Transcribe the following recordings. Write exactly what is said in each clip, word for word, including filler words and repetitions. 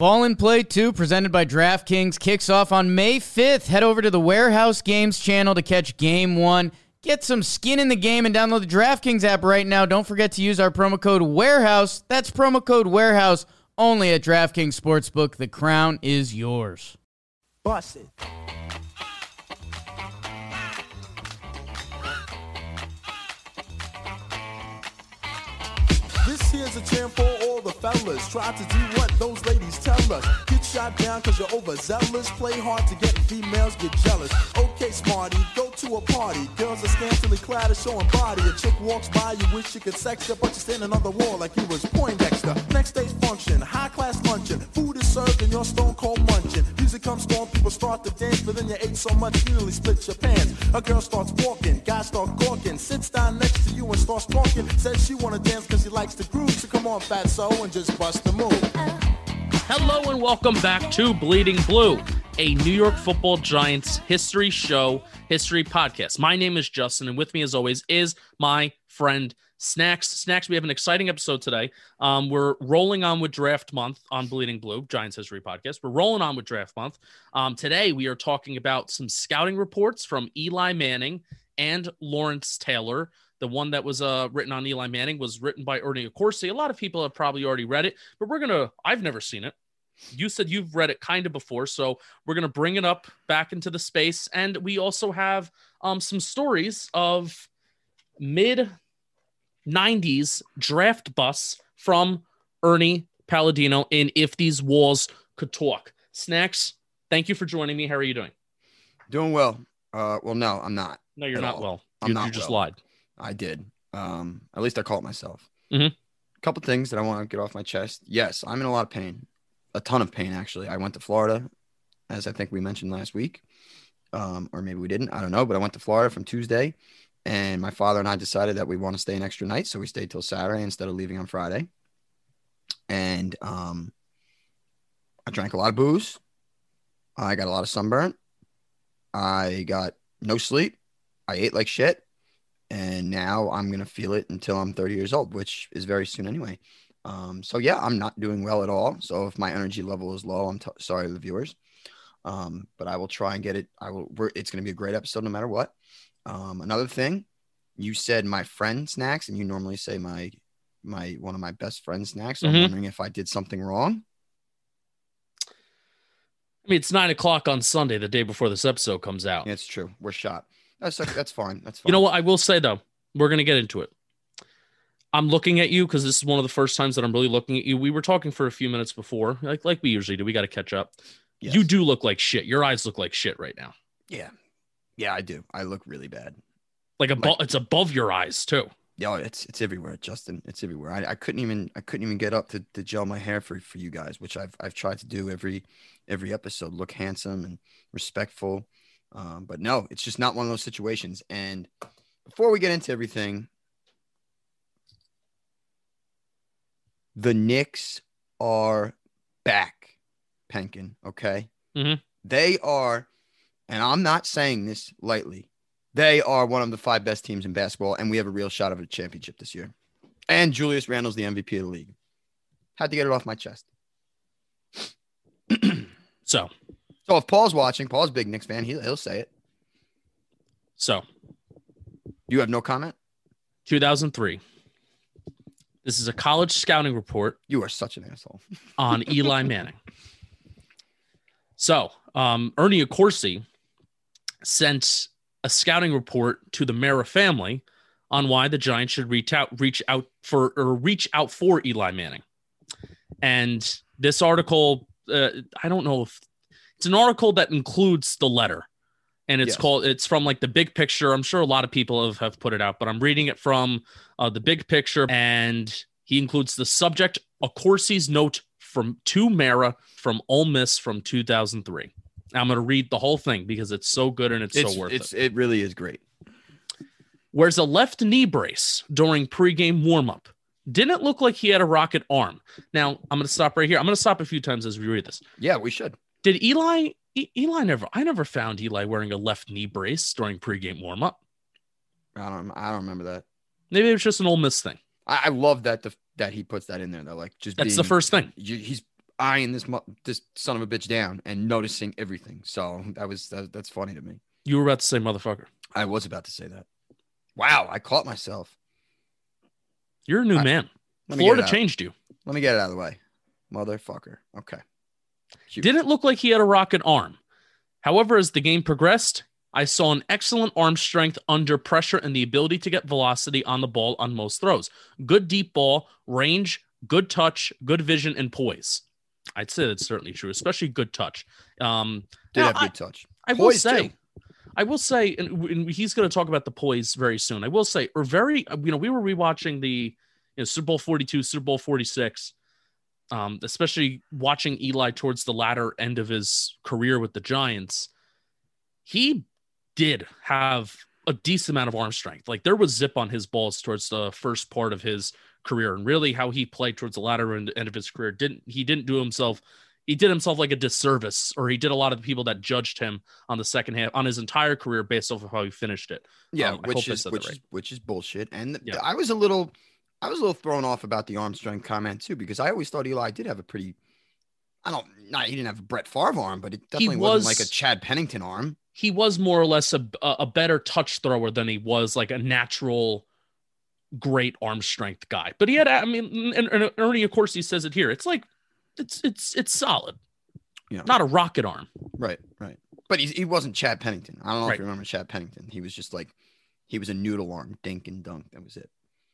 Ball and Play two, presented by DraftKings, kicks off on May fifth. Head over to the Warehouse Games channel to catch Game one. Get some skin in the game and download the DraftKings app right now. Don't forget to use our promo code WAREHOUSE. That's promo code WAREHOUSE only at DraftKings Sportsbook. The crown is yours. Bust it. This here's a chant for all the fellas. Try to do what those ladies tell us. Get shot down cause you're overzealous. Play hard to get females, get jealous. Okay, smarty, go to a party. Girls are scantily clad and showing body. A chick walks by, you wish you could sex her, but you're standing on the wall like you was Poindexter. Next day's function, high class luncheon. Food is served and you're stone cold munching. Music comes on, people start to dance, but then you ate so much you nearly split your pants. A girl starts walking, guys start gawking. Sits down next to you and starts talking. Says she wanna dance cause she likes the groove. So come on, fatso, and just bust the move. Hello and welcome back to Bleeding Blue, a New York Football Giants history show, history podcast. My name is Justin, and with me, as always, is my friend Snacks. Snacks, we have an exciting episode today. Um, we're rolling on with Draft Month on Bleeding Blue, Giants history podcast. We're rolling on with Draft Month. Um, today, we are talking about some scouting reports from Eli Manning and Lawrence Taylor. The one that was uh, written on Eli Manning was written by Ernie Accorsi. A lot of people have probably already read it, but we're going to, I've never seen it. You said you've read it kind of before, so we're going to bring it up back into the space. And we also have um, some stories of mid nineties draft busts from Ernie Palladino in If These Walls Could Talk. Snacks, thank you for joining me. How are you doing? Doing well. Uh, well, no, I'm not. No, you're not all. well. I'm You, not you just well. lied. I did. Um, at least I call it myself. Mm-hmm. A couple things that I want to get off my chest. Yes, I'm in a lot of pain. A ton of pain, actually. I went to Florida, as I think we mentioned last week. Um, or maybe we didn't. I don't know. But I went to Florida from Tuesday, and my father and I decided that we want to stay an extra night, so we stayed till Saturday instead of leaving on Friday. And um, I drank a lot of booze. I got a lot of sunburn. I got no sleep. I ate like shit. And now I'm going to feel it until I'm thirty years old, which is very soon anyway. Um, so, yeah, I'm not doing well at all. So if my energy level is low, I'm t- sorry to the viewers. Um, but I will try and get it. I will. We're, it's going to be a great episode no matter what. Um, another thing, you said my friend Snacks, and you normally say my my one of my best friend Snacks. So mm-hmm. I'm wondering if I did something wrong. I mean, it's nine o'clock on Sunday, the day before this episode comes out. Yeah, it's true. We're shot. That's that's fine. That's fine. You know what? I will say, though, we're going to get into it. I'm looking at you because this is one of the first times that I'm really looking at you. We were talking for a few minutes before, like like we usually do. We got to catch up. Yes. You do look like shit. Your eyes look like shit right now. Yeah. Yeah, I do. I look really bad. Like, abo- it's above your eyes, too. Yeah, it's it's everywhere, Justin. It's everywhere. I, I couldn't even I couldn't even get up to, to gel my hair for, for you guys, which I've I've tried to do every every episode. Look handsome and respectful. Um, but no, it's just not one of those situations. And before we get into everything, the Knicks are back, Penkin, okay? Mm-hmm. They are, and I'm not saying this lightly, they are one of the five best teams in basketball, and we have a real shot of a championship this year. And Julius Randle's the M V P of the league. Had to get it off my chest. so... So if Paul's watching, Paul's a big Knicks fan, he'll, he'll say it. So. You have no comment? two thousand three. This is a college scouting report. You are such an asshole. On Eli Manning. So, um, Ernie Accorsi sent a scouting report to the Mara family on why the Giants should reach out, reach out for, or reach out for Eli Manning. And this article, uh, I don't know if, it's an article that includes the letter, and it's yes. called, it's from like the Big Picture. I'm sure a lot of people have, have put it out, but I'm reading it from uh, the Big Picture, and he includes the subject, Accorsi's note from to Mara from Ole Miss from two thousand three. I'm going to read the whole thing because it's so good and it's, it's so worth it's, it. It really is great. Wears a left knee brace during pregame warmup. Didn't look like he had a rocket arm. Now, I'm going to stop right here. I'm going to stop a few times as we read this. Yeah, we should. Did Eli, e- Eli never, I never found Eli wearing a left knee brace during pregame warmup. I don't, I don't remember that. Maybe it was just an Ole Miss thing. I, I love that, the, that he puts that in there though. Like just that's being, the first thing. You, he's eyeing this mu- this son of a bitch down and noticing everything. So that was that, that's funny to me. You were about to say motherfucker. I was about to say that. Wow, I caught myself. You're a new I, man. let me Florida get it out. changed you. Let me get it out of the way. Motherfucker. Okay. Cute. Didn't look like he had a rocket arm. However, as the game progressed, I saw an excellent arm strength under pressure and the ability to get velocity on the ball on most throws. Good deep ball, range, good touch, good vision, and poise. I'd say that's certainly true, especially good touch. Um, Did now, have I, good touch. I will Poise, say, too. I will say, and, and he's going to talk about the poise very soon. I will say, or very, you know, we were rewatching the you know, Super Bowl forty-two, Super Bowl forty-six, um, especially watching Eli towards the latter end of his career with the Giants. He did have a decent amount of arm strength. Like there was zip on his balls towards the first part of his career, and really how he played towards the latter end, end of his career didn't he didn't do himself he did himself like a disservice, or he did a lot of the people that judged him on the second half on his entire career based off of how he finished it. Yeah, um, which is which right. is which is bullshit. And Yeah. I was a little I was a little thrown off about the arm strength comment too, because I always thought Eli did have a pretty I don't not he didn't have a Brett Favre arm, but it definitely was, wasn't like a Chad Pennington arm. He was more or less a a better touch thrower than he was like a natural great arm strength guy. But he had, I mean, and, and Ernie, of course, he says it here. It's like, it's, it's, it's solid. Yeah. Not a rocket arm. Right, right. But he, he wasn't Chad Pennington. I don't know Right. if you remember Chad Pennington. He was just like, he was a noodle arm, dink and dunk. That was it.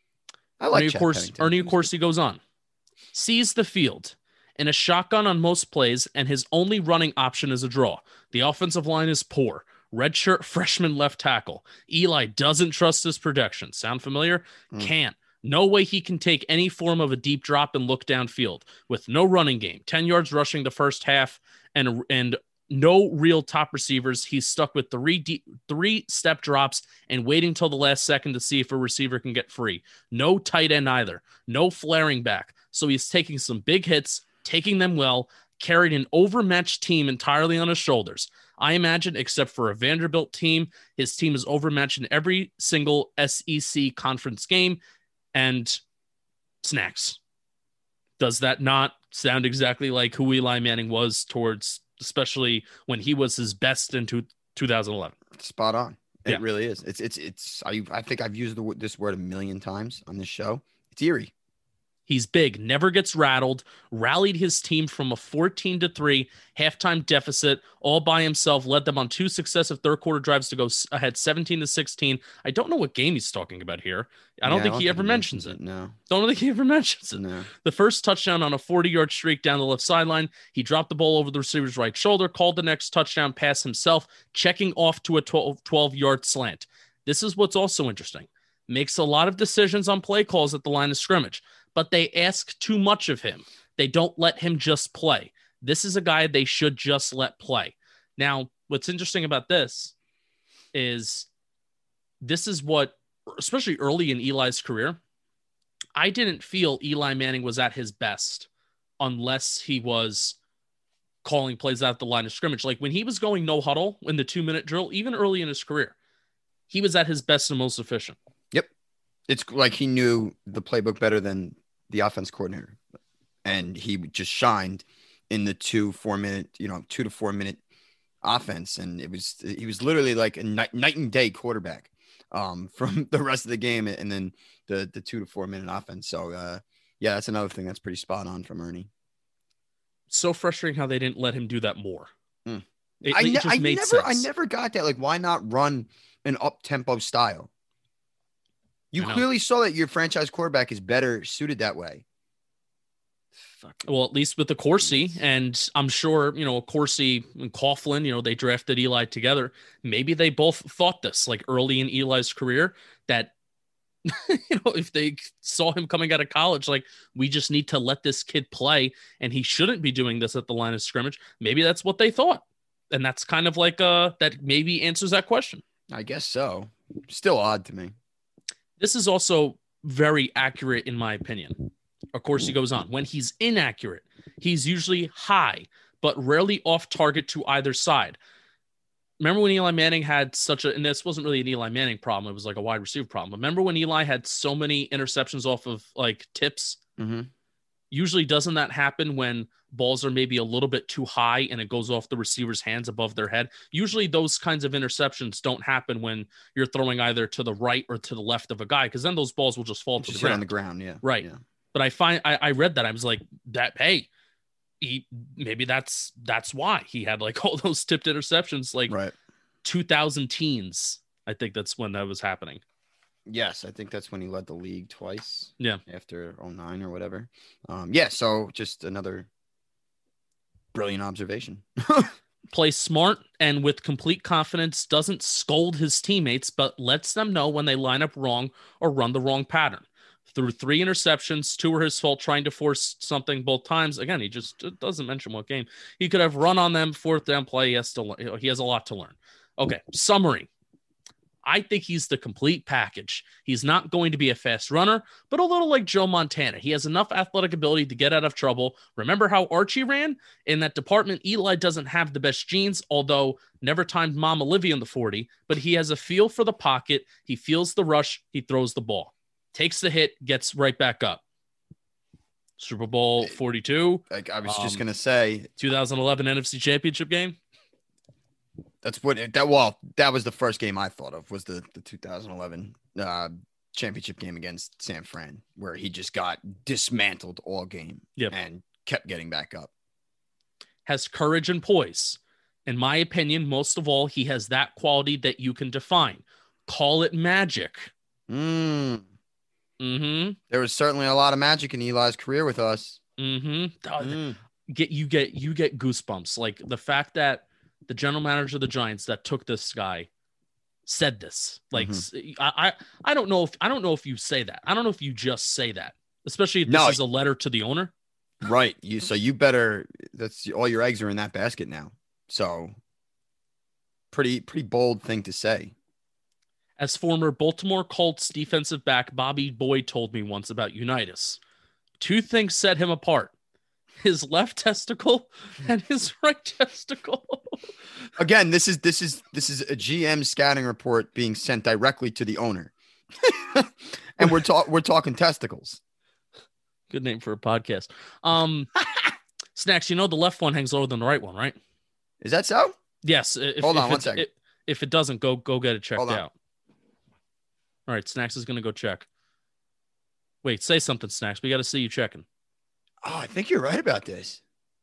I like Ernie, of Chad course, Pennington. Ernie, He of was course, good. he goes on. Sees the field in a shotgun on most plays, and his only running option is a draw. The offensive line is poor. Redshirt freshman left tackle. Eli doesn't trust his protection. Sound familiar? Mm. Can't. No way he can take any form of a deep drop and look downfield. With no running game, ten yards rushing the first half, and and no real top receivers, he's stuck with three deep, three step drops and waiting till the last second to see if a receiver can get free. No tight end either. No flaring back. So he's taking some big hits, taking them well, carried an overmatched team entirely on his shoulders. I imagine, except for a Vanderbilt team, his team is overmatched in every single S E C conference game. And snacks. Does that not sound exactly like who Eli Manning was towards, especially when he was his best in two, twenty eleven? Spot on. It Yeah. really is. It's it's it's. I I think I've used the, wo- this word a million times on this show. It's eerie. He's big, never gets rattled, rallied his team from a fourteen to three halftime deficit all by himself, led them on two successive third quarter drives to go ahead seventeen to sixteen. I don't know what game he's talking about here. I don't Yeah, think he ever mentions it. No, Don't think he ever mentions it. no. The first touchdown on a forty-yard streak down the left sideline. He dropped the ball over the receiver's right shoulder, called the next touchdown pass himself, checking off to a twelve-yard slant. This is what's also interesting. Makes a lot of decisions on play calls at the line of scrimmage, but they ask too much of him. They don't let him just play. This is a guy they should just let play. Now, what's interesting about this is this is what, especially early in Eli's career, I didn't feel Eli Manning was at his best unless he was calling plays out the line of scrimmage. Like when he was going no huddle in the two minute drill, even early in his career, he was at his best and most efficient. Yep. It's like he knew the playbook better than the offense coordinator, and he just shined in the two, four minute, you know, two to four minute offense. And it was, he was literally like a night, night and day quarterback um, from the rest of the game. And then the, the two to four minute offense. So uh, yeah, that's another thing that's pretty spot on from Ernie. So frustrating how they didn't let him do that more. Mm. It, I, it ne- just I made never, sense. I never got that. Like, why not run an up tempo style? You I know. clearly saw that your franchise quarterback is better suited that way. Fucking Well, at least with the Corsi, and I'm sure, you know, Corsi and Coughlin, you know, they drafted Eli together. Maybe they both thought this like early in Eli's career that, you know, if they saw him coming out of college, like we just need to let this kid play and he shouldn't be doing this at the line of scrimmage. Maybe that's what they thought. And that's kind of like, uh, that maybe answers that question. I guess so. Still odd to me. This is also very accurate in my opinion. Of course, he goes on. When he's inaccurate, he's usually high, but rarely off target to either side. Remember when Eli Manning had such a, and this wasn't really an Eli Manning problem. It was like a wide receiver problem. Remember when Eli had so many interceptions off of like tips? Mm-hmm. Usually doesn't that happen when balls are maybe a little bit too high and it goes off the receiver's hands above their head? Usually those kinds of interceptions don't happen when you're throwing either to the right or to the left of a guy, because then those balls will just fall to Just the hit ground. on the ground, yeah. Right. Yeah. But I find I, I read that. I was like, that, hey, he, maybe that's that's why he had like all those tipped interceptions, like Right. two thousand teens. I think that's when that was happening. Yes, I think that's when he led the league twice. Yeah. After oh nine or whatever. Um, yeah, so just another brilliant observation. Plays smart and with complete confidence, doesn't scold his teammates, but lets them know when they line up wrong or run the wrong pattern. Through three interceptions, two were his fault, trying to force something both times. Again, he just doesn't mention what game. He could have run on them, fourth down play. He has to, he has a lot to learn. Okay, summary. I think he's the complete package. He's not going to be a fast runner, but a little like Joe Montana. He has enough athletic ability to get out of trouble. Remember how Archie ran? In that department, Eli doesn't have the best genes, although never timed Mom Olivia in the forty, but he has a feel for the pocket. He feels the rush. He throws the ball, takes the hit, gets right back up. Super Bowl forty-two. Like I was just Um, going to say, twenty eleven N F C Championship game. that's what it, that well that was the first game I thought of, was the the two thousand eleven uh championship game against San Fran, where he just got dismantled all game. Yep. And kept getting back up. Has courage and poise. In my opinion, most of all, he has that quality that you can define. Call it magic. Mm, Mm-hmm. there was certainly a lot of magic in Eli's career with us. Mm-hmm. Oh, Mm. Get you get you get goosebumps. Like the fact that the general manager of the Giants that took this guy said this. Like Mm-hmm. I, I I don't know if I don't know if you say that. I don't know if you just say that, especially if this No. is a letter to the owner. Right. You so you better, that's all your eggs are in that basket now. So pretty pretty bold thing to say. As former Baltimore Colts defensive back Bobby Boyd told me once about Unitas, two things set him apart: his left testicle and his right testicle. Again, this is this is this is a G M scouting report being sent directly to the owner. And we're talking we're talking testicles. Good name for a podcast. Um, Snacks, you know the left one hangs lower than the right one, right? Is that so? Yes. If, Hold if on one it- second. If, if it doesn't, go go get it checked Hold on. out. All right, Snacks is going to go check. Wait, say something, Snacks. We got to see you checking. Oh, I think you're right about this.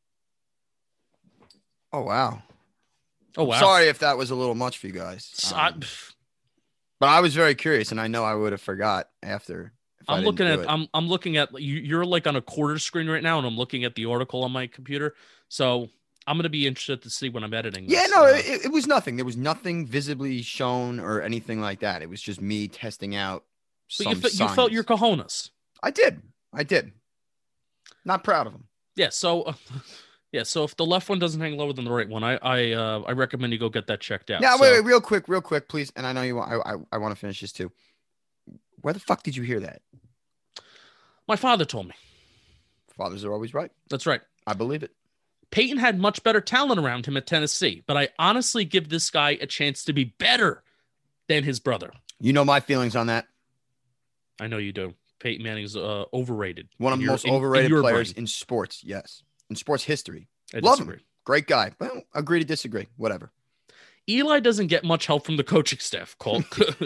Oh wow. Oh, wow. Sorry if that was a little much for you guys. S- Um, I, but I was very curious, and I know I would have forgot after. if I I'm didn't looking do at it. I'm I'm looking at you. You're like on a quarter screen right now, and I'm looking at the article on my computer. So I'm gonna be interested to see when I'm editing. Yeah, this. no, Uh, it, it was nothing. There was nothing visibly shown or anything like that. It was just me testing out but some you, fe- you felt signs. your cojones. I did. I did. Not proud of him. Yeah. So, uh, yeah. So if the left one doesn't hang lower than the right one, I I uh, I recommend you go get that checked out. Now, So- wait, wait, real quick, real quick, please. And I know you want. I, I, I want to finish this too. Where the fuck did you hear that? My father told me. Fathers are always right. That's right. I believe it. Peyton had much better talent around him at Tennessee, but I honestly give this guy a chance to be better than his brother. You know my feelings on that. I know you do. Peyton Manning is uh, overrated. One of In the your- most in- in overrated your players brain. in sports. Yes, in sports history. I Love him. disagree. Great guy. Well, agree to disagree. Whatever. Eli doesn't get much help from the coaching staff. Called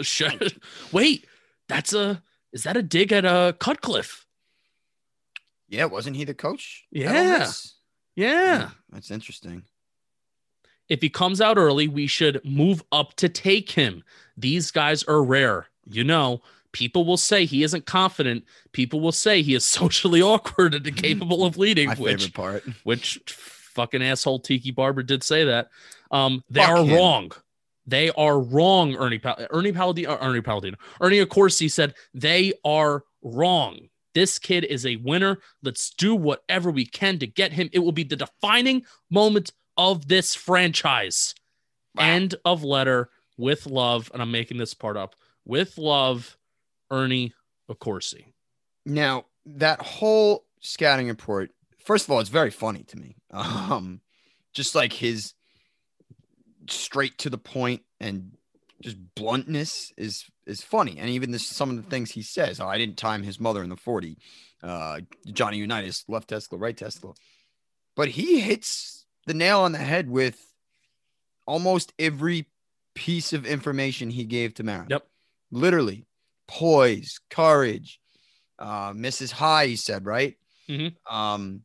Wait, that's a is that a dig at uh, Cutcliffe? Yeah, wasn't he the coach? at Ole Yeah. Miss? Yeah. That's interesting. If he comes out early, we should move up to take him. These guys are rare. You know, people will say he isn't confident. People will say he is socially awkward and incapable of leading, My which favorite part. which fucking asshole Tiki Barber did say that. Um, they Fuck are him. wrong. They are wrong. Ernie Pal- Ernie Palladino, Ernie Palladino, Ernie Accorsi said they are wrong. This kid is a winner. Let's do whatever we can to get him. It will be the defining moment of this franchise. Wow. End of letter. With love, and I'm making this part up. With love, Ernie Accorsi. Now, that whole scouting report, first of all, it's very funny to me. Um, just like his straight to the point and just bluntness is is funny. And even this, some of the things he says, oh, I didn't time his mother in the forty. Uh, Johnny Unitas, left testicle, right testicle. But he hits the nail on the head with almost every piece of information he gave to Mara. Yep. Literally. Poise, courage, uh, Missus High, he said, right? Mm-hmm. Um,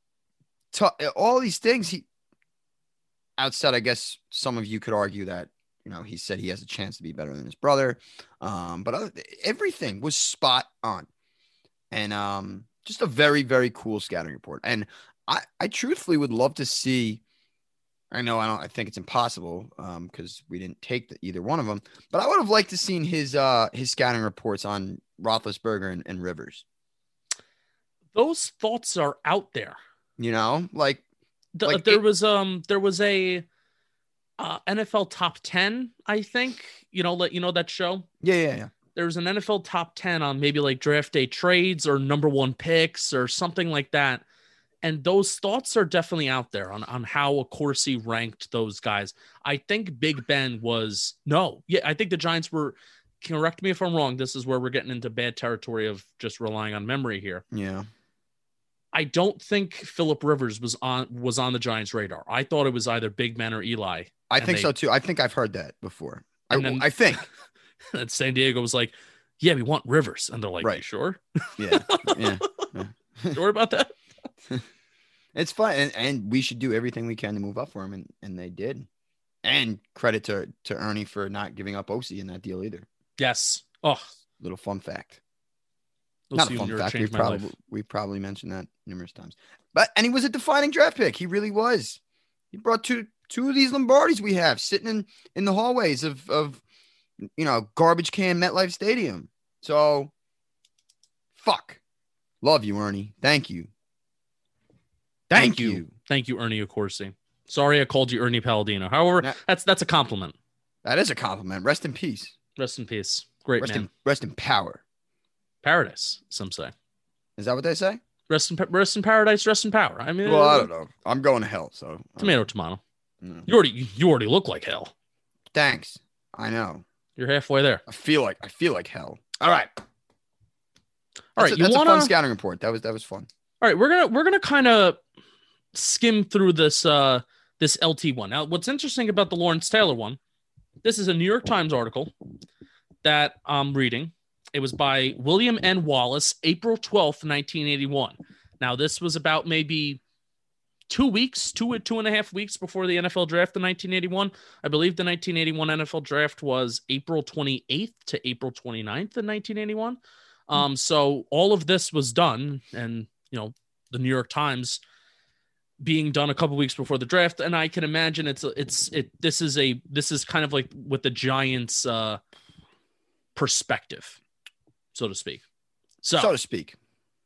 t- all these things he outside, I guess some of you could argue that, you know, he said he has a chance to be better than his brother. Um, but other, everything was spot on. And um, just a very, very cool scouting report. And I, I truthfully would love to see, I know I don't, I think it's impossible um, because we didn't take the, either one of them, but I would have liked to seen his, uh, his scouting reports on Roethlisberger and, and Rivers. Those thoughts are out there. You know, like, the, like there it, was, um, there was a uh, N F L top ten, I think, you know, let you know that show. Yeah. Yeah. Yeah. There was an N F L top ten on maybe like draft day trades or number one picks or something like that. And those thoughts are definitely out there on, on how Accorsi ranked those guys. I think Big Ben was no. Yeah, I think the Giants were, correct me if I'm wrong. This is where we're getting into bad territory of just relying on memory here. Yeah. I don't think Phillip Rivers was on was on the Giants' radar. I thought it was either Big Ben or Eli. I think they, so too. I think I've heard that before. I, then, I think. And San Diego was like, yeah, we want Rivers. And they're like, right. You sure? Yeah. Yeah. yeah. Sure about that? It's fun. And, and we should do everything we can to move up for him. And, and they did. And credit to, to Ernie for not giving up O C in that deal either. Yes. Oh, little fun fact. O C Not a fun fact. We changed my probably, life. we probably mentioned that numerous times. But, and he was a defining draft pick. He really was. He brought two, two of these Lombardis we have sitting in, in the hallways of, of, you know, garbage can MetLife Stadium. So, fuck. Love you, Ernie. Thank you. Thank, Thank you. you. Thank you, Ernie Accorsi. Sorry I called you Ernie Palladino. However, Nah. that's that's a compliment. That is a compliment. Rest in peace. Rest in peace. Great Rest man. in, rest in power. Paradise, some say. Is that what they say? Rest in, rest in paradise, rest in power. I mean, Well, I don't know. I'm going to hell, so. Tomato, tomato. No. You already you already look like hell. Thanks. I know. You're halfway there. I feel like I feel like hell. All right. All That's right, a, you that's wanna... a fun scouting report. That was that was fun. All right, we're gonna we're gonna kind of skim through this uh this L T one. Now, what's interesting about the Lawrence Taylor one? This is a New York Times article that I'm reading. It was by William N. Wallace, April twelfth, nineteen eighty-one. Now, this was about maybe two weeks, two two and a half weeks before the N F L draft in nineteen eighty-one. I believe the nineteen eighty-one N F L draft was April twenty-eighth to April twenty-ninth in nineteen eighty-one. Um, so all of this was done, and you know, the New York Times being done a couple weeks before the draft, and I can imagine it's it's it. This is a this is kind of like with the Giants' uh, perspective, so to speak. So, So to speak.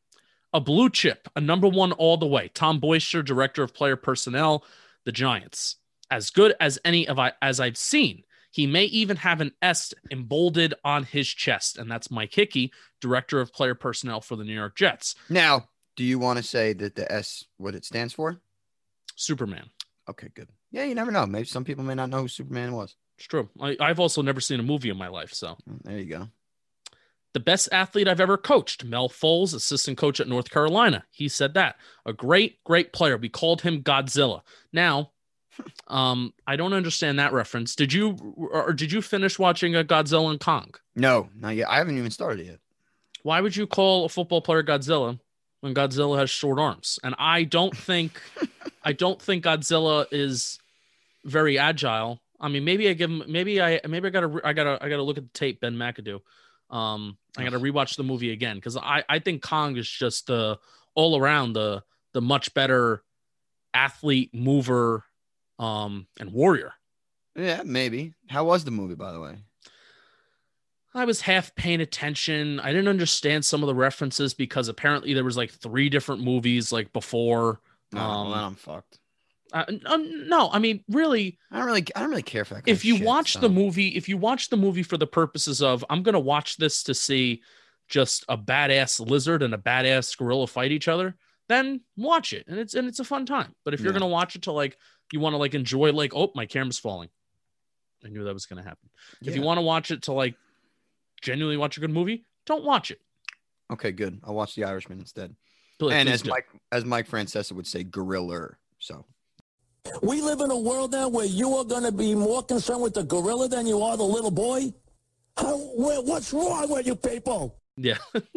a blue chip, a number one all the way. Tom Boyster, director of player personnel, the Giants, as good as any of I as I've seen. He may even have an S emboldened on his chest, and that's Mike Hickey, director of player personnel for the New York Jets. Now, do you want to say that the S, what it stands for? Superman. Okay, good. Yeah, you never know. Maybe some people may not know who Superman was. It's true. I, I've also never seen a movie in my life, so. There you go. The best athlete I've ever coached, Mel Foles, assistant coach at North Carolina. He said that. A great, great player. We called him Godzilla. Now, um, I don't understand that reference. Did you or did you finish watching a Godzilla and Kong? No, not yet. I haven't even started yet. Why would you call a football player Godzilla when Godzilla has short arms? And I don't think I don't think Godzilla is very agile. I mean, maybe I give him maybe I maybe I gotta I gotta I gotta look at the tape, Ben McAdoo. Um, I got to rewatch the movie again because I, I think Kong is just the all around the the much better athlete, mover, um, and warrior. Yeah, maybe. How was the movie, by the way? I was half paying attention. I didn't understand some of the references because apparently there was like three different movies like before. No, um, well, then I'm fucked. Uh, um, no, I mean, really, I don't really, I don't really care for that. Kind if of you shit, watch so. the movie, if you watch the movie for the purposes of, I'm going to watch this to see just a badass lizard and a badass gorilla fight each other, then watch it. And it's, and it's a fun time. But if you're Yeah. going to watch it to like, you want to like enjoy like, oh, my camera's falling. I knew that was going to happen. Yeah. If you want to watch it to like genuinely watch a good movie, don't watch it. Okay, good. I'll watch The Irishman instead. Please, and please as do. Mike as Mike Francesa would say, gorilla. So We live in a world now where you are going to be more concerned with the gorilla than you are the little boy. How, where, what's wrong with you people? Yeah.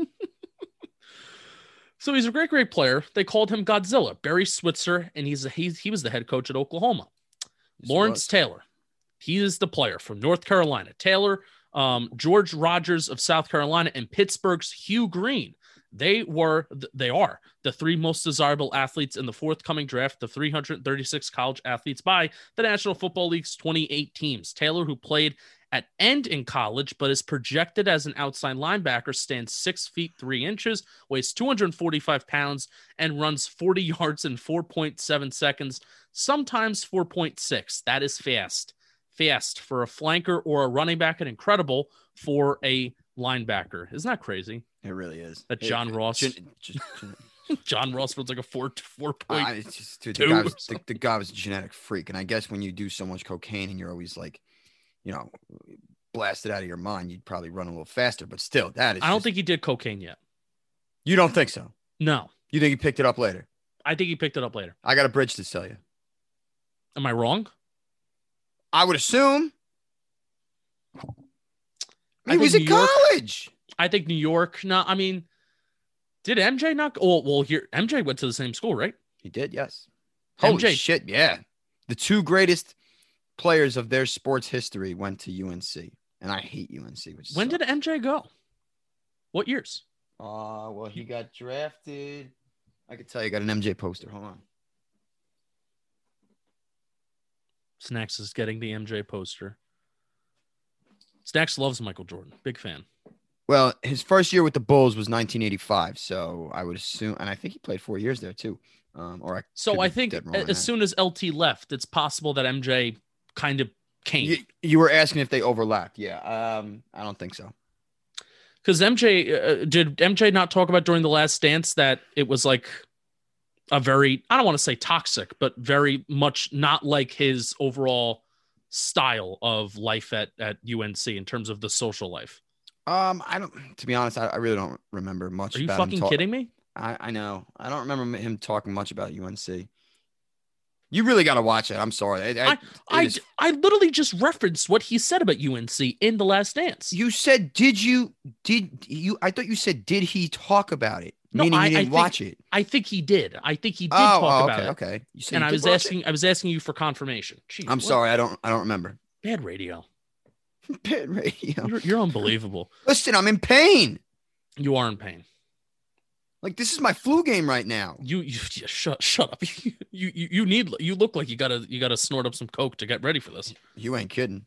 So he's a great, great player. They called him Godzilla, Barry Switzer, and he's, he's he was the head coach at Oklahoma. Yes, he Lawrence was. Taylor, he is the player from North Carolina. Taylor, um, George Rogers of South Carolina, and Pittsburgh's Hugh Green. They were, they are the three most desirable athletes in the forthcoming draft, the three hundred thirty-six college athletes by the National Football League's twenty-eight teams. Taylor, who played at end in college, but is projected as an outside linebacker, stands six feet three inches, weighs two hundred forty-five pounds, and runs forty yards in four point seven seconds, sometimes four point six. That is fast. Fast for a flanker or a running back, and incredible for a linebacker. Isn't that crazy? it really is. That John It- Ross- gen- just, gen- John Ross runs like a four four point. I, it's just, dude, two the, guy or was, the, the guy was a genetic freak. And I guess when you do so much cocaine and you're always like, you know, blasted out of your mind, you'd probably run a little faster. But still, that is I don't just- think he did cocaine yet. you don't think so. No, You think he picked it up later? I think he picked it up later. I got a bridge to sell you. Am I wrong? I would assume. I He think was in New York- college. I think New York. No, I mean, did M J not? Oh, well, here M J went to the same school, right? He did, yes. Holy M J shit, yeah. The two greatest players of their sports history went to U N C, and I hate U N C. Which When sucks. did M J go? What years? Uh, well, he got drafted. I could tell you, got an M J poster. Hold on. Snacks is getting the M J poster. Snacks loves Michael Jordan. Big fan. Well, his first year with the Bulls was nineteen eighty-five, so I would assume, and I think he played four years there too. Um, or I So could I be think dead wrong on as that. soon as L T left, it's possible that M J kind of came. you, you were asking if they overlapped. Yeah, um, I don't think so. Because M J, uh, did M J not talk about during the Last Dance that it was like a very, I don't want to say toxic, but very much not like his overall style of life at, at U N C in terms of the social life? Um, I don't. To be honest, I, I really don't remember much. Are you about him fucking talk- kidding me? I, I know. I don't remember him talking much about U N C. You really got to watch it. I'm sorry. It- I, it I, is- I literally just referenced what he said about U N C in the Last Dance. you said, did you? Did you? I thought you said, did he talk about it? No, Meaning I- you I didn't think- watch it. I think he did. I think he did Oh, talk oh, about okay, it. okay. You said And you I did was watch it? asking, I was asking you for confirmation. Jeez, I'm what- sorry. I don't. I don't remember. Bad radio. Pit radio. You're, you're unbelievable. Listen, I'm in pain. You are in pain. Like this is my flu game right now. You, you yeah, shut shut up. you, you you need you look like you gotta you gotta snort up some coke to get ready for this. You ain't kidding.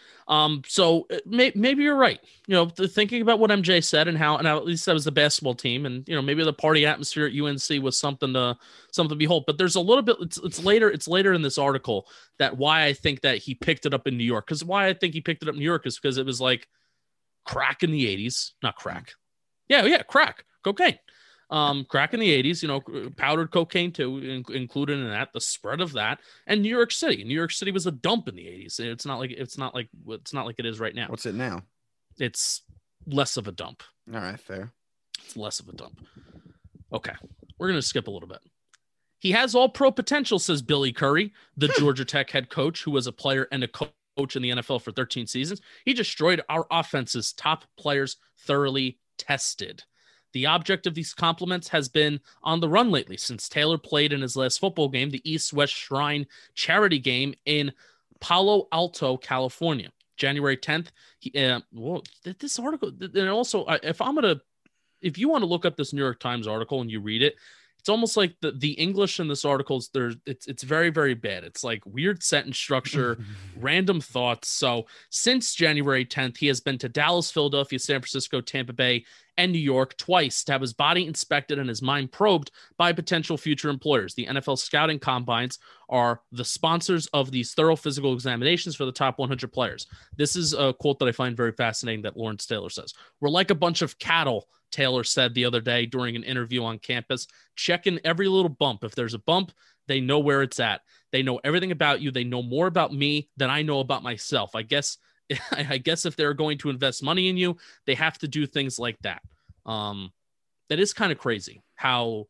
Um, so uh, may, maybe you're right. You know, the, thinking about what M J said and how, and how at least that was the basketball team, and you know, maybe the party atmosphere at U N C was something to something to behold. But there's a little bit. It's, it's later. It's later in this article that why I think that he picked it up in New York. Because why I think he picked it up in New York is because it was like crack in the eighties, not crack. Yeah, yeah, crack, cocaine. Um, crack in the eighties, you know, powdered cocaine too, in, included in that, the spread of that, and New York City. New York City was a dump in the eighties. It's not like it's not like it's not like it is right now. What's it now? It's less of a dump. All right, fair. It's less of a dump. Okay, we're gonna skip a little bit. He has all pro potential, says Billy Curry, the Georgia Tech head coach, who was a player and a co- coach in the N F L for thirteen seasons. He destroyed our offense's top players, thoroughly tested. The object of these compliments has been on the run lately since Taylor played in his last football game, the East-West Shrine charity game in Palo Alto, California, January tenth. He, uh, well, this article, and also, if I'm gonna, if you want to look up this New York Times article and you read it, it's almost like the, the English in this article is there. It's it's very very bad. It's like weird sentence structure, random thoughts. So since January tenth, he has been to Dallas, Philadelphia, San Francisco, Tampa Bay, and New York twice to have his body inspected and his mind probed by potential future employers. The N F L scouting combines are the sponsors of these thorough physical examinations for the top one hundred players. This is a quote that I find very fascinating that Lawrence Taylor says. We're like a bunch of cattle, Taylor said the other day during an interview on campus, checking every little bump. If there's a bump, they know where it's at. They know everything about you. They know more about me than I know about myself. I guess, I guess if they're going to invest money in you, they have to do things like that. Um, that is kind of crazy how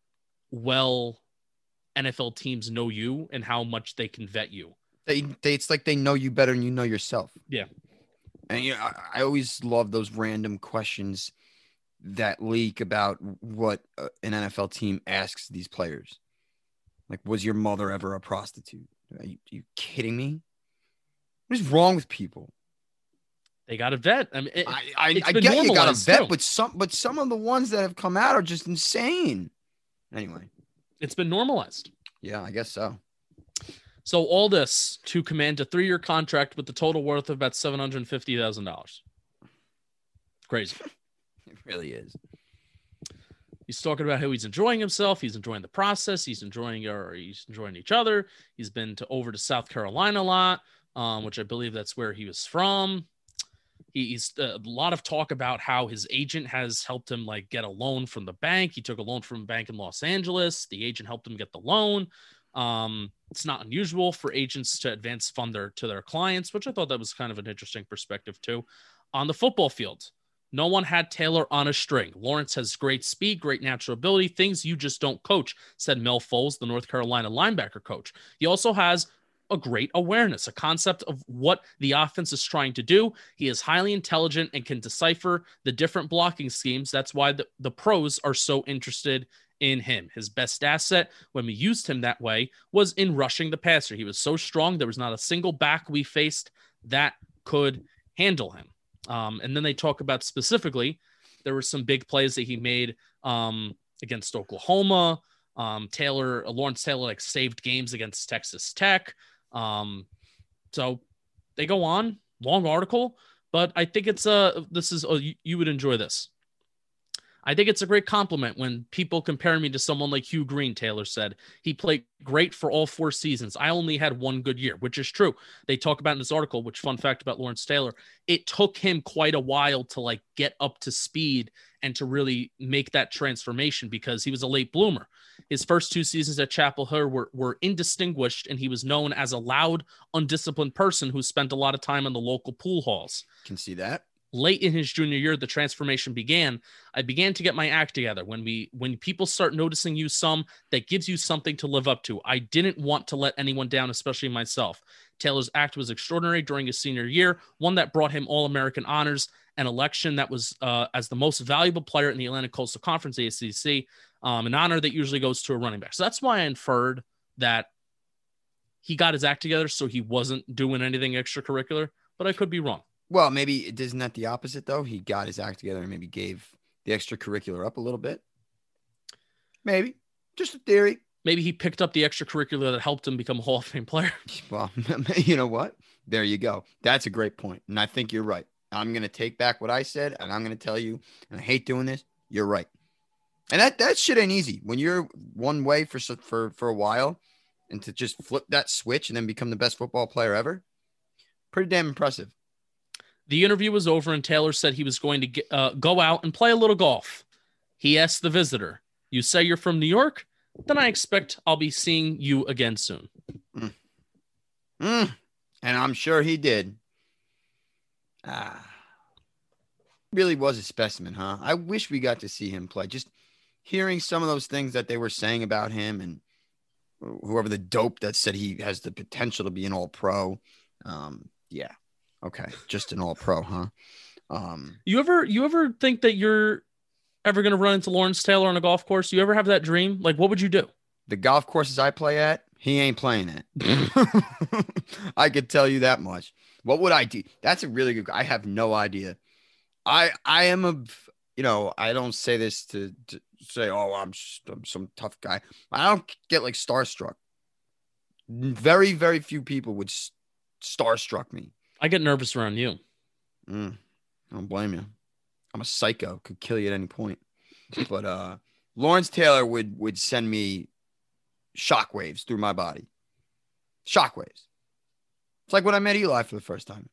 well N F L teams know you and how much they can vet you. They, they it's like they know you better than you know yourself. Yeah. And you know, I, I always love those random questions that leak about what uh, an N F L team asks these players. Like, was your mother ever a prostitute? Are you, are you kidding me? What is wrong with people? They got to vet. I mean, it, I, I, it's I been get you got to normalized, vet, too. but some, but some of the ones that have come out are just insane. Anyway, It's been normalized. yeah, I guess so. So all this to command a three-year contract with the total worth of about seven hundred fifty thousand dollars. Crazy. It really is. He's talking about how he's enjoying himself. He's enjoying the process. He's enjoying, or he's enjoying each other. He's been to over to South Carolina a lot, um, which I believe that's where he was from. He, he's uh, a lot of talk about how his agent has helped him like get a loan from the bank. He took a loan from a bank in Los Angeles. The agent helped him get the loan. Um, it's not unusual for agents to advance fund their to their clients, which I thought that was kind of an interesting perspective too. On the football field, no one had Taylor on a string. Lawrence has great speed, great natural ability, things you just don't coach, said Mel Foles, the North Carolina linebacker coach. He also has a great awareness, a concept of what the offense is trying to do. He is highly intelligent and can decipher the different blocking schemes. That's why the, the pros are so interested in him. His best asset when we used him that way was in rushing the passer. He was so strong. There was not a single back we faced that could handle him. Um, and then they talk about specifically, there were some big plays that he made um, against Oklahoma. Um, Taylor, Lawrence Taylor, like saved games against Texas Tech. Um, so they go on, long article, but I think it's a, this is, a, you, you would enjoy this. I think it's a great compliment when people compare me to someone like Hugh Green, Taylor said. He played great for all four seasons. I only had one good year, which is true. They talk about in this article, which fun fact about Lawrence Taylor, it took him quite a while to like get up to speed and to really make that transformation because he was a late bloomer. His first two seasons at Chapel Hill were, were indistinguished, and he was known as a loud, undisciplined person who spent a lot of time in the local pool halls. Can see that. Late in his junior year, the transformation began. I began to get my act together. When we, when people start noticing you some, that gives you something to live up to. I didn't want to let anyone down, especially myself. Taylor's act was extraordinary during his senior year, one that brought him All-American honors, an election that was uh, as the most valuable player in the Atlantic Coastal Conference, A C C, um, an honor that usually goes to a running back. So that's why I inferred that he got his act together so he wasn't doing anything extracurricular, but I could be wrong. Well, maybe isn't that the opposite though? He got his act together and maybe gave the extracurricular up a little bit. Maybe just a theory. Maybe he picked up the extracurricular that helped him become a Hall of Fame player. Well, you know what? There you go. That's a great point. And I think you're right. I'm going to take back what I said and I'm going to tell you, and I hate doing this. You're right. And that, that shit ain't easy when you're one way for, for, for a while and to just flip that switch and then become the best football player ever. Pretty damn impressive. The interview was over and Taylor said he was going to get, uh, go out and play a little golf. He asked the visitor, "You say you're from New York? Then I expect I'll be seeing you again soon." Mm. Mm. And I'm sure he did. Ah, really was a specimen, huh? I wish we got to see him play. Just hearing some of those things that they were saying about him and whoever the dope that said he has the potential to be an all-pro. Um, yeah. Okay. Just an all-pro, huh? Um, you ever, you ever think that you're ever going to run into Lawrence Taylor on a golf course? You ever have that dream? Like, what would you do? The golf courses I play at, he ain't playing it. I could tell you that much. What would I do? That's a really good, I have no idea. I, I am a, you know, I don't say this to, to say, oh, I'm, just, I'm some tough guy. I don't get like starstruck. Very, very few people would starstruck me. I get nervous around you. Mm, I don't blame you. I'm a psycho. Could kill you at any point. But uh, Lawrence Taylor would would send me shockwaves through my body. Shockwaves. It's like when I met Eli for the first time.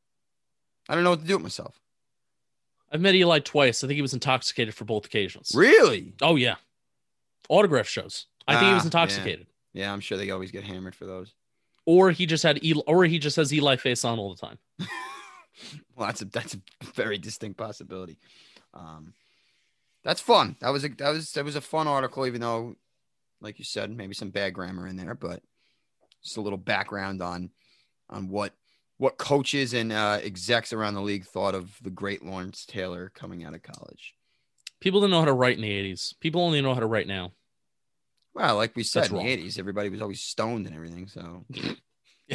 I don't know what to do with myself. I've met Eli twice. I think he was intoxicated for both occasions. Really? Oh, yeah. Autograph shows. I think ah, he was intoxicated. Yeah. Yeah, I'm sure they always get hammered for those. Or he just had Eli, or he just has Eli face on all the time. Well, that's a that's a very distinct possibility. Um, that's fun. That was a that was that was a fun article, even though, like you said, maybe some bad grammar in there, but just a little background on on what what coaches and uh, execs around the league thought of the great Lawrence Taylor coming out of college. People didn't know how to write in the eighties. People only know how to write now. Well, like we said, That's in wrong. the eighties, everybody was always stoned and everything. So, Yeah.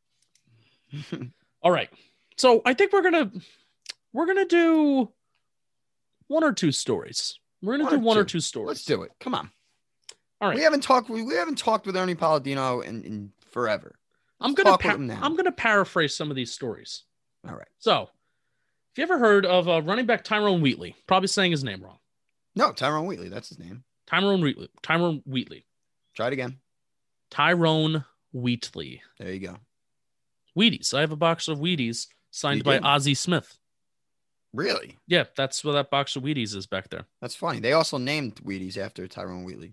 All right. So I think we're gonna we're gonna do one or two stories. We're gonna One do or one or two. two stories. Let's do it. Come on. All right. We haven't talked. We, we haven't talked with Ernie Palladino in, in forever. I'm Let's gonna talk with pa- him now. I'm gonna paraphrase some of these stories. All right. So, if you ever heard of uh, running back Tyrone Wheatley, probably saying his name wrong. No, Tyrone Wheatley. That's his name. Tyrone Wheatley. Tyrone Wheatley. Try it again. Tyrone Wheatley. There you go. Wheaties. I have a box of Wheaties signed You by did? Ozzie Smith. Really? Yeah, that's what that box of Wheaties is back there. That's funny. They also named Wheaties after Tyrone Wheatley.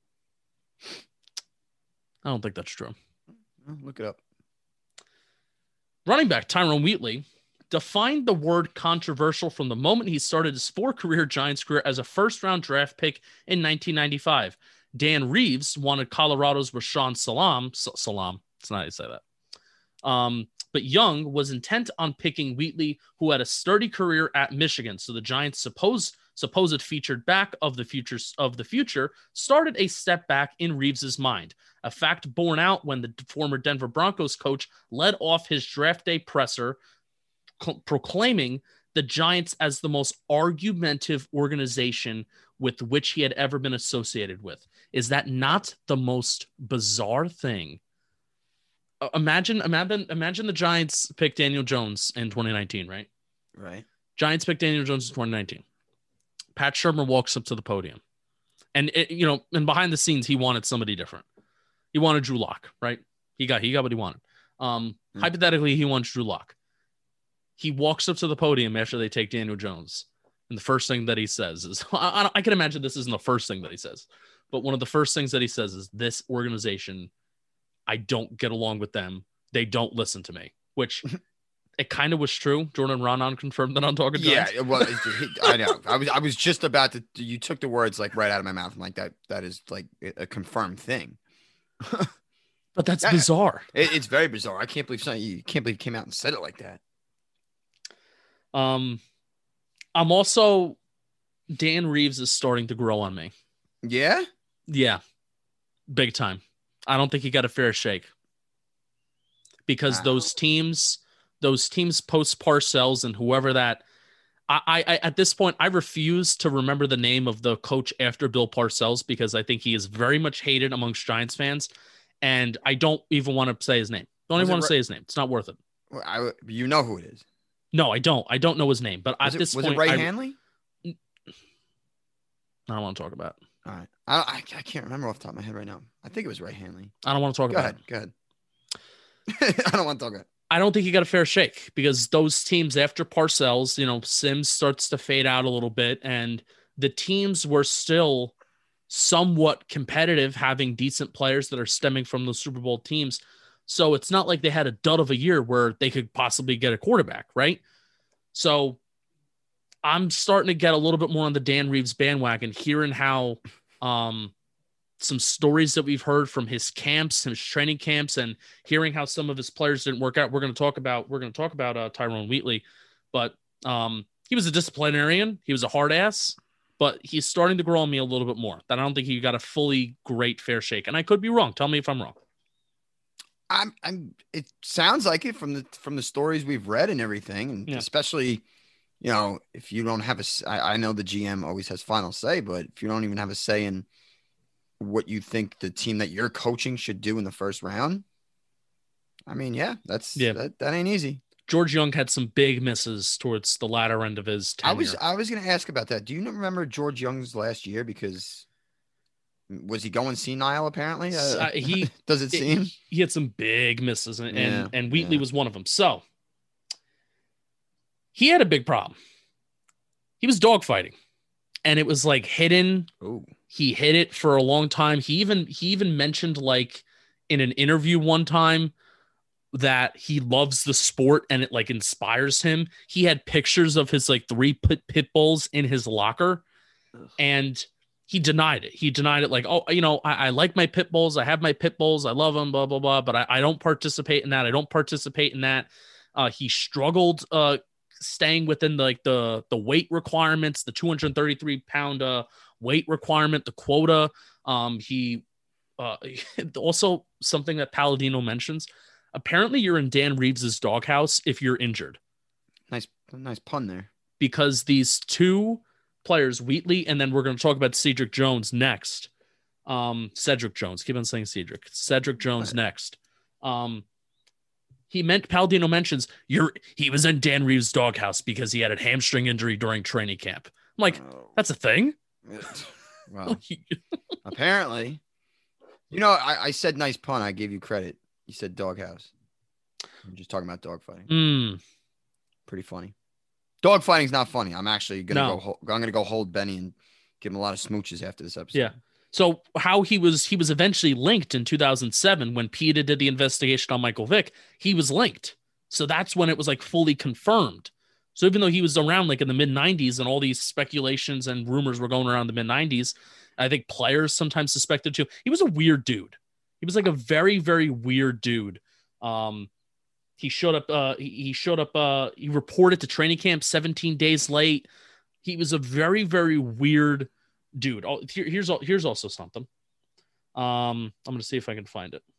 I don't think that's true. Well, look it up. Running back Tyrone Wheatley defined the word controversial from the moment he started his four-career Giants career as a first-round draft pick in nineteen ninety-five. Dan Reeves wanted Colorado's Rashawn Salam. Salam. It's not how you say that. Um, but Young was intent on picking Wheatley, who had a sturdy career at Michigan. So the Giants' supposed supposed featured back of the future of the future started a step back in Reeves's mind, a fact borne out when the former Denver Broncos coach led off his draft day presser, co- proclaiming the Giants as the most argumentative organization with which he had ever been associated with. Is that not the most bizarre thing? Uh, imagine, imagine, imagine the Giants picked Daniel Jones in twenty nineteen, right? Right. Giants picked Daniel Jones in twenty nineteen. Pat Shermer walks up to the podium, and it, you know, and behind the scenes, he wanted somebody different. He wanted Drew Lock, right? He got, he got what he wanted. Um, Hmm. Hypothetically, he wants Drew Lock. He walks up to the podium after they take Daniel Jones, and the first thing that he says is, I, I, I can imagine this isn't the first thing that he says, but one of the first things that he says is, "This organization, I don't get along with them. They don't listen to me," which it kind of was true. Jordan Ronan confirmed that on Talking Yeah. Giants. it was- it- I know. I was. I was just about to. You took the words like right out of my mouth. I'm like that. That is like a confirmed thing. But that's Yeah. bizarre. It, it's very bizarre. I can't believe something. You can't believe he came out and said it like that. Um, I'm also Dan Reeves is starting to grow on me. Yeah. Yeah, big time. I don't think he got a fair shake because Wow. those teams, those teams post Parcells and whoever that. I, I, I at this point I refuse to remember the name of the coach after Bill Parcells because I think he is very much hated amongst Giants fans, and I don't even want to say his name. Don't Was even it want to Ray- say his name. It's not worth it. Well, I, you know who it is. No, I don't. I don't know his name. But Was at it, this was point, it Ray I, Hanley? I don't want to talk about it. All right. I, I I can't remember off the top of my head right now. I think it was Ray Hanley. I don't want to talk Go about it. ahead. Go ahead. I don't want to talk about it. I don't think he got a fair shake because those teams after Parcells, you know, Sims starts to fade out a little bit, and the teams were still somewhat competitive, having decent players that are stemming from the Super Bowl teams. So it's not like they had a dud of a year where they could possibly get a quarterback, right? So I'm starting to get a little bit more on the Dan Reeves bandwagon, hearing how um, some stories that we've heard from his camps, his training camps, and hearing how some of his players didn't work out. We're going to talk about we're going to talk about uh, Tyrone Wheatley, but um, he was a disciplinarian. He was a hard ass, but he's starting to grow on me a little bit more. That I don't think he got a fully great fair shake, and I could be wrong. Tell me if I'm wrong. I'm, I'm. It sounds like it from the from the stories we've read and everything, and Yeah. especially, you know, if you don't have a. s- I, I know the G M always has final say, but if you don't even have a say in what you think the team that you're coaching should do in the first round, I mean, yeah, that's Yeah. that, that ain't easy. George Young had some big misses towards the latter end of his tenure. I was I was gonna ask about that. Do you remember George Young's last year? Because was he going senile? Apparently, uh, Uh, he does it seem? he had some big misses, and and, Yeah, and Wheatley yeah. was one of them. So he had a big problem. He was dogfighting, and it was like hidden. Oh, he hit it for a long time. He even he even mentioned like in an interview one time that he loves the sport and it like inspires him. He had pictures of his like three pit, pit bulls in his locker. Ugh. And he denied it. He denied it like, oh, you know, I, I like my pit bulls. I have my pit bulls. I love them, blah, blah, blah. But I, I don't participate in that. I don't participate in that. Uh, he struggled uh, staying within the, like the, the weight requirements, the two hundred thirty-three pound uh, weight requirement, the quota. Um, he uh, also something that Palladino mentions. Apparently you're in Dan Reeves's doghouse if you're injured. Nice, nice pun there. Because these two players, Wheatley, and then we're going to talk about Cedric Jones next. Um, Cedric Jones. Keep on saying Cedric. Cedric Jones right. next. Um, he meant Palladino mentions you're he was in Dan Reeves' doghouse because he had a hamstring injury during training camp. I'm like, oh. That's a thing? Well, apparently. You know, I, I said nice pun. I gave you credit. You said doghouse. I'm just talking about dogfighting. Mm. Pretty funny. Dog fighting's not funny. I'm actually gonna no. go. I'm gonna go hold Benny and give him a lot of smooches after this episode. Yeah. So how he was he was eventually linked in two thousand seven when PETA did the investigation on Michael Vick. He was linked. So that's when it was like fully confirmed. So even though he was around like in the mid nineties and all these speculations and rumors were going around the mid nineties, I think players sometimes suspected too. He was a weird dude. He was like a very very weird dude. Um, He showed up. Uh, he, he showed up. Uh, he reported to training camp seventeen days late. He was a very, very weird dude. Oh, here, here's here's also something. Um, I'm gonna see if I can find it.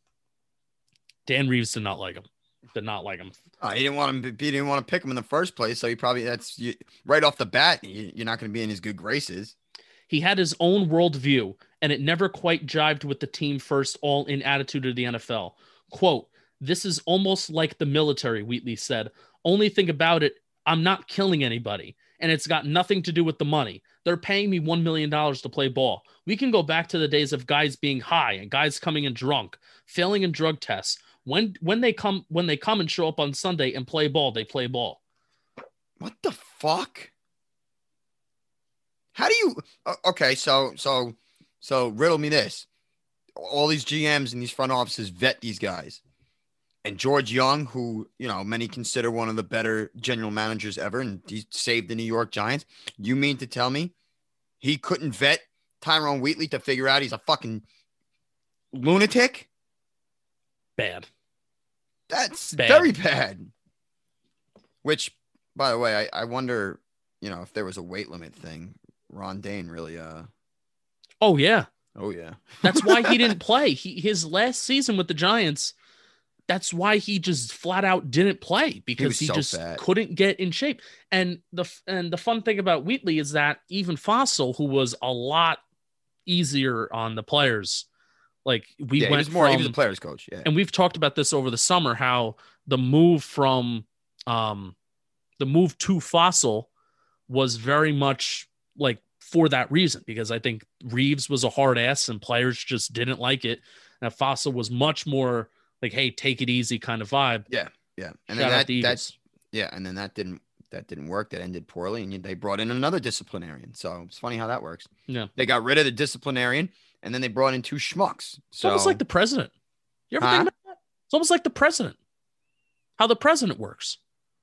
Dan Reeves did not like him. Did not like him. Oh, he didn't want him. He didn't want to pick him in the first place. So he probably that's you, right off the bat. You're not going to be in his good graces. He had his own worldview, and it never quite jived with the team first all-in attitude of the N F L. Quote. This is almost like the military, Wheatley said. Only thing about it, I'm not killing anybody, and it's got nothing to do with the money. They're paying me one million dollars to play ball. We can go back to the days of guys being high and guys coming in drunk, failing in drug tests. When when they come when they come and show up on Sunday and play ball, they play ball. What the fuck? How do you uh, okay, so so so riddle me this. All these G Ms and these front offices vet these guys. And George Young, who, you know, many consider one of the better general managers ever, and he saved the New York Giants. You mean to tell me he couldn't vet Tyrone Wheatley to figure out he's a fucking lunatic? Bad. That's bad. Very bad. Which, by the way, I, I wonder, you know, if there was a weight limit thing. Ron Dane really, uh. Oh, yeah. Oh, yeah. That's why he didn't play. He His last season with the Giants. That's why he just flat out didn't play because he, he so just fat. couldn't get in shape. And the and the fun thing about Wheatley is that even Fossil, who was a lot easier on the players, like we yeah, went he was more, from, he was a players coach. Yeah, and we've talked about this over the summer how the move from um the move to Fossil was very much like for that reason because I think Reeves was a hard ass and players just didn't like it. Now Fossil was much more. Like, hey, take it easy kind of vibe. Yeah, yeah. And Shout then out the that, Eagles. that's yeah, and then that didn't that didn't work. That ended poorly, and they brought in another disciplinarian. So it's funny how that works. Yeah, they got rid of the disciplinarian, and then they brought in two schmucks. So it's almost like the president. You ever huh? think about that? It's almost like the president. How the president works.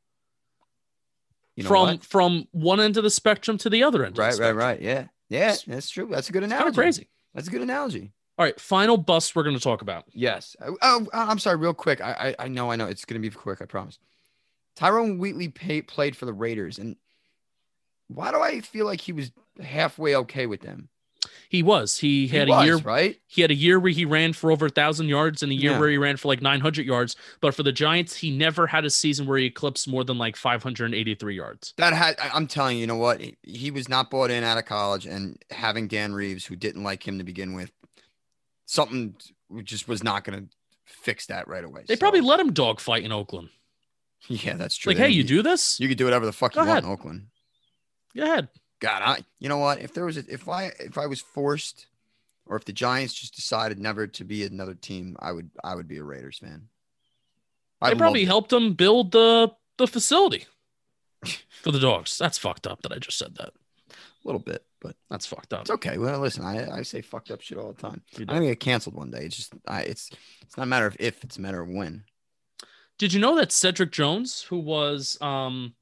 You know from what? from one end of the spectrum to the other end. Right, of the right, spectrum. right. Yeah, yeah. That's true. That's a good analogy. Kind of crazy. That's a good analogy. All right, final bust we're going to talk about. Yes. Oh, I'm sorry. Real quick. I I, I know. I know. It's going to be quick. I promise. Tyrone Wheatley pay, played for the Raiders, and why do I feel like he was halfway okay with them? He was. He had he a was, year, right? He had a year where he ran for over a thousand yards, and a year Yeah. where he ran for like nine hundred yards. But for the Giants, he never had a season where he eclipsed more than like five hundred eighty-three yards. That had. I- I'm telling you, you know what? He, he was not bought in out of college, and having Dan Reeves, who didn't like him to begin with, something just was not going to fix that right away. They So, probably let him dogfight in Oakland. Yeah, that's true. Like, They- hey, you do this? You could do whatever the fuck Go you want ahead. in Oakland. Go ahead. God, I. You know what? If there was, a, if I, if I was forced, or if the Giants just decided never to be another team, I would, I would be a Raiders fan. I They probably loved it. helped him build the the facility for the dogs. That's fucked up that I just said that. little bit, but That's fucked up. it's okay. Well, listen, I, I say fucked up shit all the time. You I'm do. gonna get canceled one day. It's just I, it's it's not a matter of if, it's a matter of when. Did you know that Cedric Jones, who was um,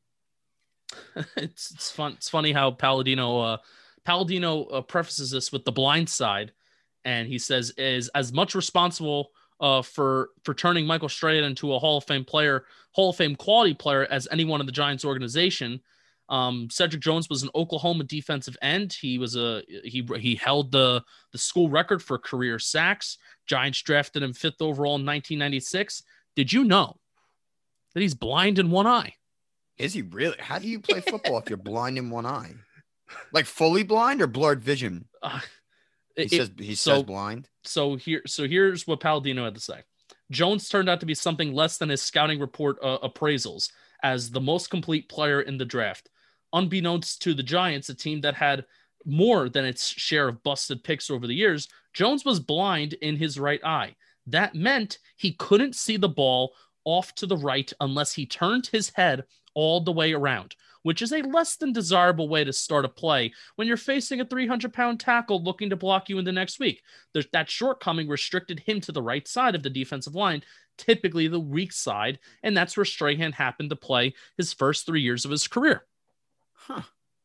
it's it's fun. It's funny how Palladino uh, Palladino uh, prefaces this with The Blind Side, and he says is as much responsible uh for for turning Michael Strahan into a Hall of Fame player, Hall of Fame quality player as anyone in the Giants organization. Um, Cedric Jones was an Oklahoma defensive end. He was a he he held the the school record for career sacks. Giants drafted him fifth overall in nineteen ninety-six. Did you know that he's blind in one eye? Is he really? How do you play football if you're blind in one eye? Like fully blind or blurred vision? Uh, He it- says he so- says blind. So here, so here's what Palladino had to say. Jones turned out to be something less than his scouting report uh, appraisals as the most complete player in the draft. Unbeknownst to the Giants, a team that had more than its share of busted picks over the years, Jones was blind in his right eye. That meant he couldn't see the ball off to the right unless he turned his head all the way around, which is a less than desirable way to start a play when you're facing a three hundred pound tackle looking to block you in the next week. There's, that shortcoming restricted him to the right side of the defensive line, typically the weak side, and that's where Strahan happened to play his first three years of his career. Huh.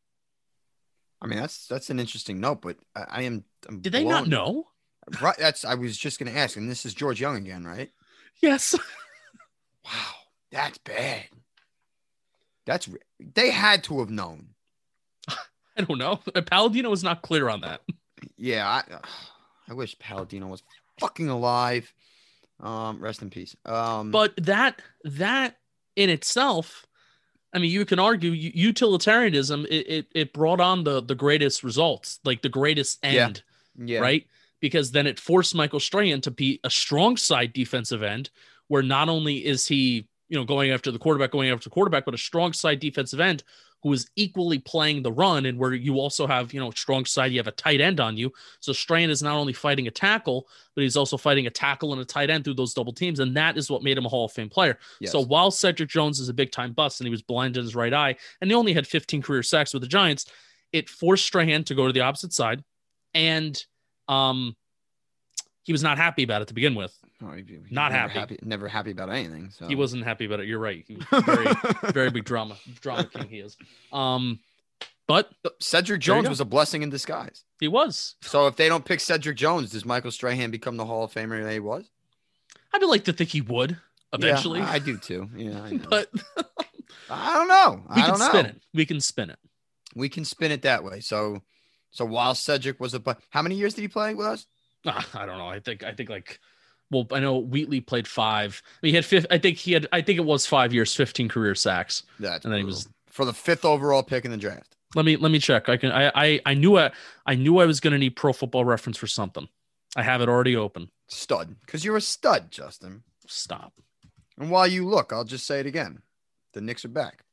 I mean, that's that's an interesting note, but I, I am. I'm Did they not blown- know? Right. That's. I was just going to ask, and this is George Young again, right? Yes. Wow, that's bad. That's. They had to have known. I don't know. Palladino was not clear on that. Yeah, I. I wish Palladino was fucking alive. Um, rest in peace. Um, But that that in itself, I mean, you can argue u- utilitarianism. It, it it brought on the the greatest results, like the greatest Yeah. end, yeah, right? Because then it forced Michael Strahan to be a strong side defensive end, where not only is he, you know, going after the quarterback, going after the quarterback, but a strong side defensive end who is equally playing the run, and where you also have, you know, strong side, you have a tight end on you. So Strahan is not only fighting a tackle, but he's also fighting a tackle and a tight end through those double teams, and that is what made him a Hall of Fame player. Yes. So while Cedric Jones is a big time bust and he was blind in his right eye, and he only had fifteen career sacks with the Giants, it forced Strahan to go to the opposite side, and um, he was not happy about it to begin with. Oh, he- he was Not never happy. Never happy about anything. So He wasn't happy about it. You're right. He was very, very big drama, drama king he is. Um, but Cedric There you Jones go. was a blessing in disguise. he was. So if they don't pick Cedric Jones, does Michael Strahan become the Hall of Famer that he was? I'd like to think he would eventually, Yeah, I do too. Yeah, I know. but I don't know. we I can don't spin know. it. We can spin it. We can spin it that way. So, so while Cedric was a, bu- how many years did he play with us? Ah, I don't know. I think I think like, well, I know Wheatley played five. He had fifth. I think he had. I think it was five years, fifteen career sacks. That's And then he brutal. was- for the fifth overall pick in the draft. Let me let me check. I can. I I, I knew I I knew I was going to need Pro Football Reference for something. I have it already open. Stud, because you're a stud, Justin. Stop. And while you look, I'll just say it again: the Knicks are back.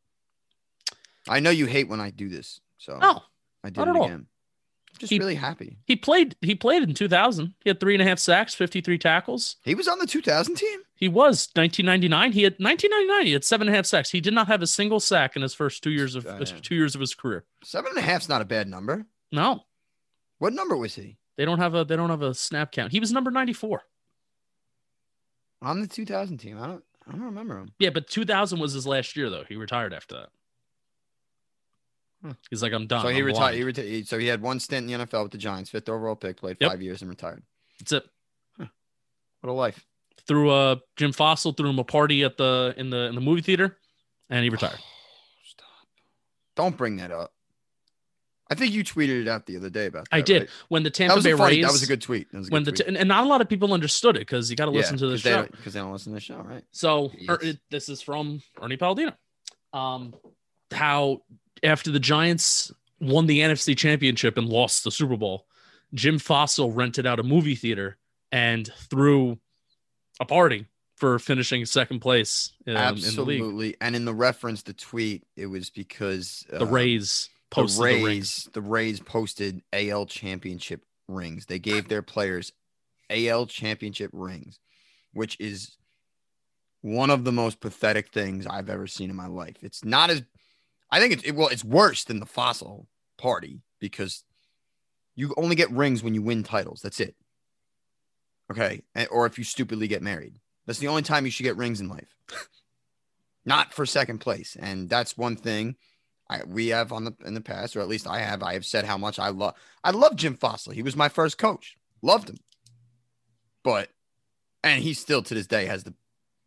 I know you hate when I do this, so Oh, I did not it at all. again. Just He- really happy. he played. He played in two thousand. He had three and a half sacks, fifty-three tackles. He was on the two thousand team. He was nineteen ninety-nine. He had nineteen ninety-nine. He had seven and a half sacks. He did not have a single sack in his first two years of Oh, his yeah. two years of his career. Seven and a half's not a bad number. No, What number was he they don't have a they don't have a snap count. He was number ninety-four. on the two thousand team? I don't. I don't remember him. Yeah, but two thousand was his last year though. He retired after that. Hmm. He's like, I'm done. So he I'm retired. blind. He retired. So he had one stint in the N F L with the Giants, fifth overall pick, played Yep. five years and retired. That's it. What a life! Threw uh Jim Fossil threw him a party at the in the in the movie theater, and he retired. Stop! Don't bring that up. I think you tweeted it out the other day about that. I did right? when the That Tampa was Bay a funny. Rays. That was a good tweet. That was a when good the tweet. t- and, and not a lot of people understood it because you got to listen to the because they show. don't- because they don't listen to the show, right? So Yes. er, it, this is from Ernie Palladino. Um, how after the Giants won the N F C Championship and lost the Super Bowl, Jim Fossil rented out a movie theater and threw a party for finishing second place um, in the league. Absolutely. And in the reference, the tweet, it was because uh, The Rays the posted the, Rays, rings. the Rays posted A L championship rings. They gave their players A L championship rings, which is one of the most pathetic things I've ever seen in my life. It's not as, I think it's, it, well, it's worse than the Fossil party because you only get rings when you win titles. That's it. Okay. Or if you stupidly get married. That's the only time you should get rings in life. Not for second place. And that's one thing I, we have on the in the past, or at least I have. I have said how much I love. I love Jim Fossley. He was my first coach. Loved him. But, and he still to this day has the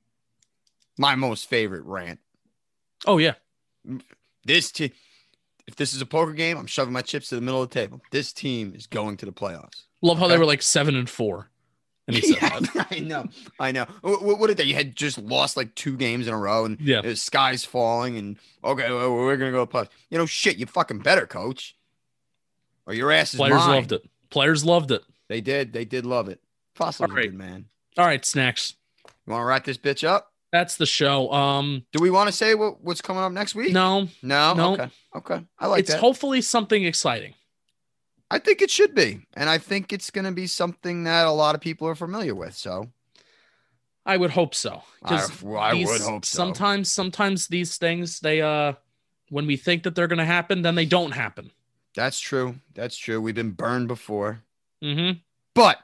my most favorite rant. Oh, yeah. This team, if this is a poker game, I'm shoving my chips to the middle of the table. This team is going to the playoffs. Love how okay? they were like seven and four. And he said yeah, that. I know. I know. What, what did they? You had just lost like two games in a row and yeah. the sky's falling and okay, well, we're going to go to playoffs. You know, shit, you fucking better, coach. Or your ass is Players mine. loved it. Players loved it. They did. They did love it. Fossil's right. a good man. All right, Snacks. You want to wrap this bitch up? That's the show. Um, Do we want to say what, what's coming up next week? No. No? No. Okay. Okay. I like it's that. It's hopefully something exciting. I think it should be. And I think it's going to be something that a lot of people are familiar with. So I would hope so. I, well, I these, would hope so. Sometimes, sometimes these things, they, uh, when we think that they're going to happen, then they don't happen. That's true. That's true. We've been burned before. Mm-hmm. But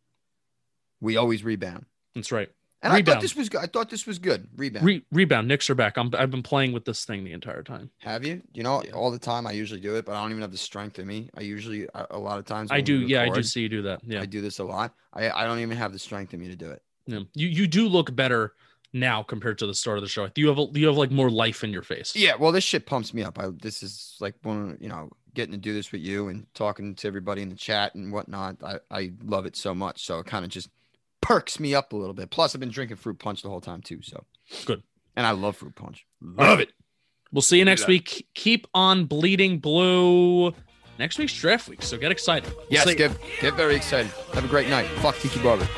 we always rebound. That's right. And rebound. I thought this was good. I thought this was good. Rebound. Re- rebound. Knicks are back. I'm, I've been playing with this thing the entire time. Have you? You know, yeah. all the time I usually do it, but I don't even have the strength in me. I usually, a, a lot of times. I do. Yeah, record, I do see you do that. Yeah. I do this a lot. I, I don't even have the strength in me to do it. Yeah. You you do look better now compared to the start of the show. You have a, you have like more life in your face. Yeah. Well, this shit pumps me up. I, this is like one, you know, getting to do this with you and talking to everybody in the chat and whatnot. I, I love it so much. So it kind of just perks me up a little bit. Plus, I've been drinking fruit punch the whole time too. So good. And I love fruit punch. Love right. it. We'll see you next week. Keep on bleeding blue. Next week's draft week. So get excited. We'll yes, see. get get very excited. Have a great night. Fuck Tiki Barber.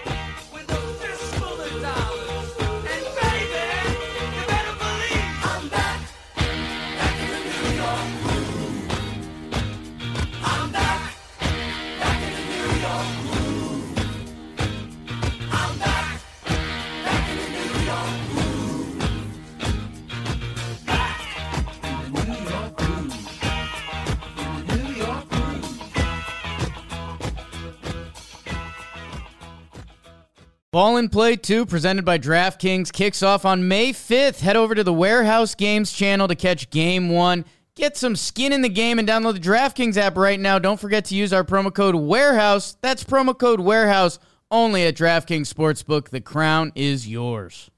Ball and Play two, presented by DraftKings, kicks off on May fifth. Head over to the Warehouse Games channel to catch Game one. Get some skin in the game and download the DraftKings app right now. Don't forget to use our promo code WAREHOUSE. That's promo code WAREHOUSE only at DraftKings Sportsbook. The crown is yours.